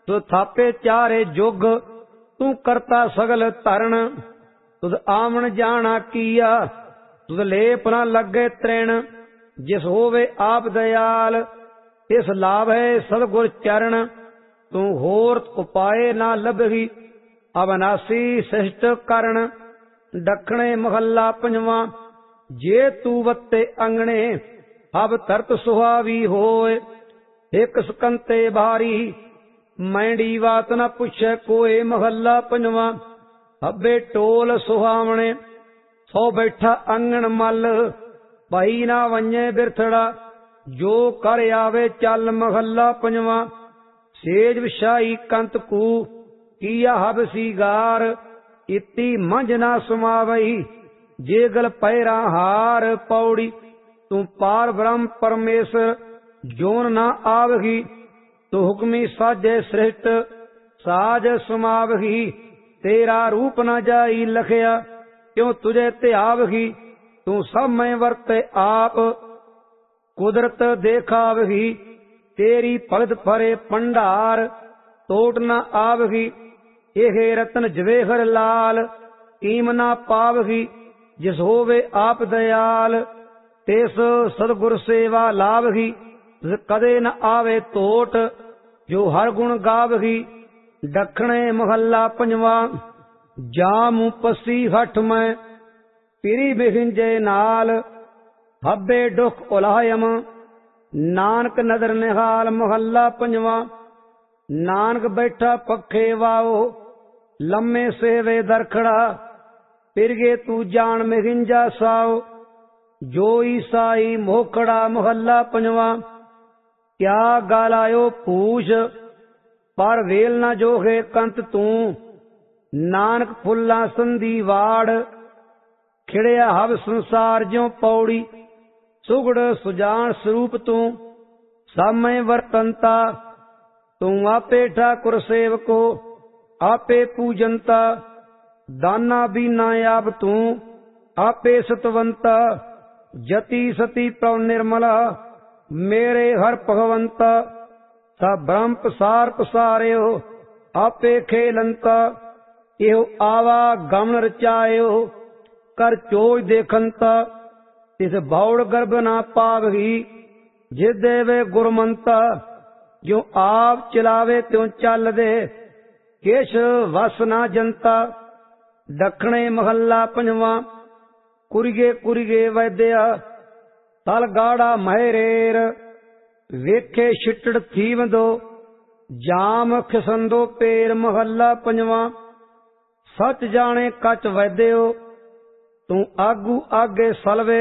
तुध थापे चारे जुग, तू करता सगल धरण। तुध आमन जाना किया, तुध लेप न लगे तृण। जिस होवे आप दयाल, तिस लाभ है सदगुर चरण। तू होर उपाय ना लभही, अविनाशी शिष्ट करण। दखणे महला पंजवा, जे तू वत्ते अंगणे, हब तरत सुहावी होए। एक सकंते भारी, मैंडी बात न पुछे कोय। महला पंजवा, हब्बे टोल सुहावणे, सौ बैठा अंगण मल। भाई ना वंजे बिरथड़ा, जो कर आवे चल। महला पंजवा, सेज विछाई कंत कू, किया हब सीगार। इति मंझ ना समावई, जे गल पैरा हार। पौड़ी, तू पार ब्रह्म परमेश्वर, जोन ना आवही। तू हुक्मी साजे सृष्ट, साज समावही। तेरा रूप न जाई लखया, क्यों तुझे त्यावही। तू सब में वर्ते आप, कुदरत देखावही। तेरी भगत फरे भंडार, तोट न आवही। एहे रतन जवेहर लाल, कीम ना पावही। जिस होवे आप दयाल, तेस सदगुर सेवा लाभही। कदे न आवे तोट, जो हर गुण गावही। दखणे महला पंजवा, जामू पसी हठ में, पिरी बिहिंजे नाल। हब्बे दुख उलायम, नानक नदर निहाल। महला पंजवा, नानक बैठा पखे वाओ, लम्मे सेवे दरखड़ा। पिरगे तू जान मिहिंजा साओ, जो ईसाई मोखड़ा। महला पंजवा, क्या गालायो पूछ, पर वेल न जोगे कंत तू। नानक फुल्ला संधी वाड़, खिड़िया हब संसार ज्यों पौड़ी। सुगड़ सुजान स्वरूप तू, सामय वर्तनता। तू आपे ठाकुर सेवको, आपे पूजनता। दाना बीना आप तू, आपे सतवंता। जति सती प्रभ निर्मला, मेरे हर भगवंता। सब ब्रह्म पसार पसारियो, आपे खेलंता। एहो आवा गमन रचायो, कर चोज देखंता। तिस बौड़ गर्भ ना पावही, जे देवे गुरमंता। जो आप चलावे त्यों चल दे, केश वस ना जनता। दखणे महला पंजवा, कुरिगे कुरिगे वैद्या, तल गाड़ा महरेर। वेखे छिटड़ थीवंदो, जाम खिसंदो पेर। महला पंजवा, सच जाने कच वैद्यो, तू आगू आगे सलवे।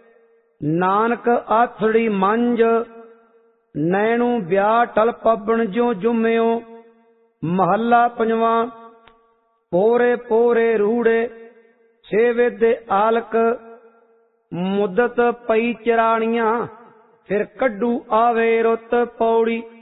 नानक आथड़ी मंज, नैणू ब्याह टल पबन ज्यों जुम्यो। महला पंजवा, पोरे पोरे रूड़े, सेवे दे आलक। मुद्दत पई चिराणियां, फिर कड्डू आवे रुत। पौड़ी,